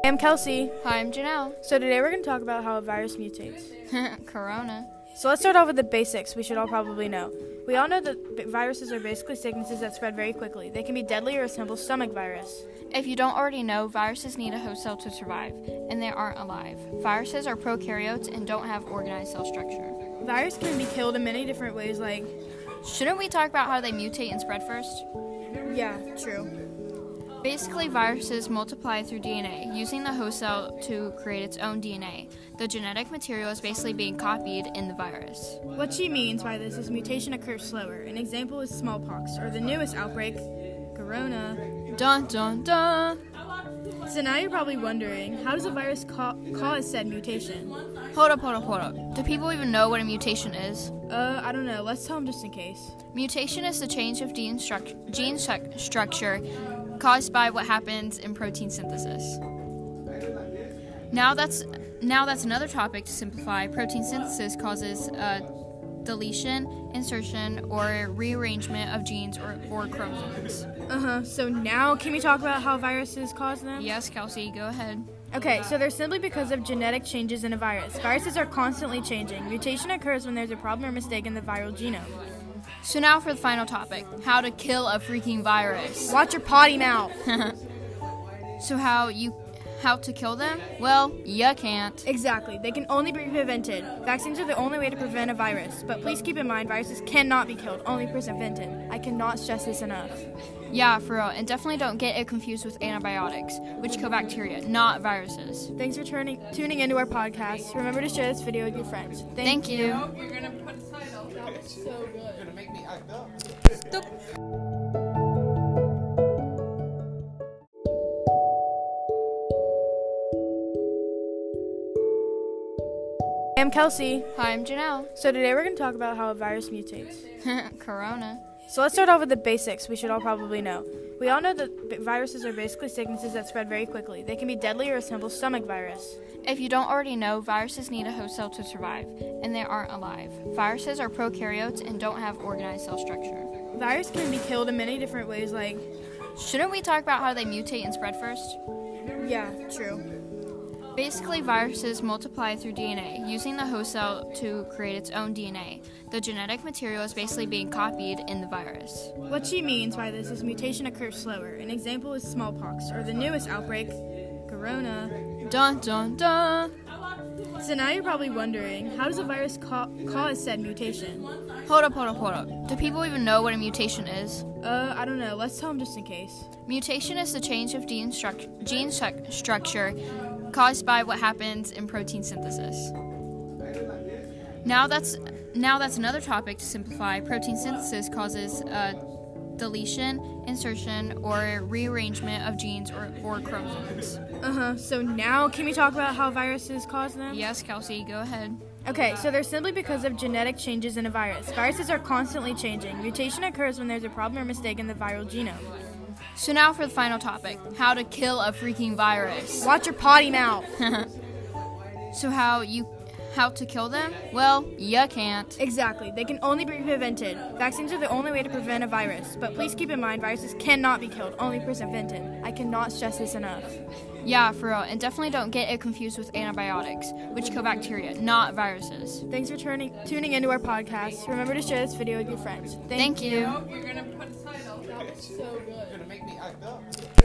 I'm Kelsey. Hi, I'm Janelle. So today we're going to talk about how a virus mutates. Corona. So let's start off with the basics we should all probably know. We all know that viruses are basically sicknesses that spread very quickly. They can be deadly or a simple stomach virus. If you don't already know, viruses need a host cell to survive, and they aren't alive. Viruses are prokaryotes and don't have organized cell structure. Viruses can be killed in many different ways, like... Shouldn't we talk about how they mutate and spread first? Yeah, true. Basically, viruses multiply through DNA, using the host cell to create its own DNA. The genetic material is basically being copied in the virus. What she means by this is mutation occurs slower. An example is smallpox, or the newest outbreak, corona. Dun dun dun! So now you're probably wondering, how does a virus cause said mutation? Hold up. Do people even know what a mutation is? I don't know. Let's tell them just in case. Mutation is the change of gene structure caused by what happens in protein synthesis. Now that's another topic to simplify. Protein synthesis causes deletion, insertion, or rearrangement of genes or chromosomes. So now can we talk about how viruses cause them? Yes, Kelsey, go ahead. Okay, so they're simply because of genetic changes in a virus. Viruses are constantly changing. Mutation occurs when there's a problem or mistake in the viral genome. So now for the final topic, how to kill a freaking virus. Watch your potty mouth. So how to kill them? Well, you can't. Exactly. They can only be prevented. Vaccines are the only way to prevent a virus. But please keep in mind, viruses cannot be killed, only prevented. I cannot stress this enough. Yeah, for real. And definitely don't get it confused with antibiotics, which kill bacteria, not viruses. Thanks for tuning into our podcast. Remember to share this video with your friends. Thank you. You're going to put a title. That was so good. You're going to make me act up. I'm Kelsey. Hi, I'm Janelle. So today we're going to talk about how a virus mutates. Corona. So let's start off with the basics we should all probably know. We all know that viruses are basically sicknesses that spread very quickly. They can be deadly or a simple stomach virus. If you don't already know, viruses need a host cell to survive, and they aren't alive. Viruses are prokaryotes and don't have organized cell structure. Viruses can be killed in many different ways, like... Shouldn't we talk about how they mutate and spread first? Yeah, true. Basically, viruses multiply through DNA, using the host cell to create its own DNA. The genetic material is basically being copied in the virus. What she means by this is mutation occurs slower. An example is smallpox, or the newest outbreak, corona. Dun dun dun! So now you're probably wondering, how does a virus cause said mutation? Hold up. Do people even know what a mutation is? I don't know. Let's tell them just in case. Mutation is the change of gene structure caused by what happens in protein synthesis. Now that's another topic to simplify. Protein synthesis causes deletion, insertion, or rearrangement of genes or chromosomes. So now can we talk about how viruses cause them? Yes, Kelsey, go ahead. Okay, so they're simply because of genetic changes in a virus. Viruses are constantly changing. Mutation occurs when there's a problem or mistake in the viral genome. So now for the final topic, how to kill a freaking virus. Watch your potty mouth. So how to kill them? Well, you can't. Exactly. They can only be prevented. Vaccines are the only way to prevent a virus. But please keep in mind, viruses cannot be killed, only prevented. I cannot stress this enough. Yeah, for real. And definitely don't get it confused with antibiotics, which kill bacteria, not viruses. Thanks for tuning into our podcast. Remember to share this video with your friends. Thank you. You're going to put a title. That was so good. You're going to make me act up.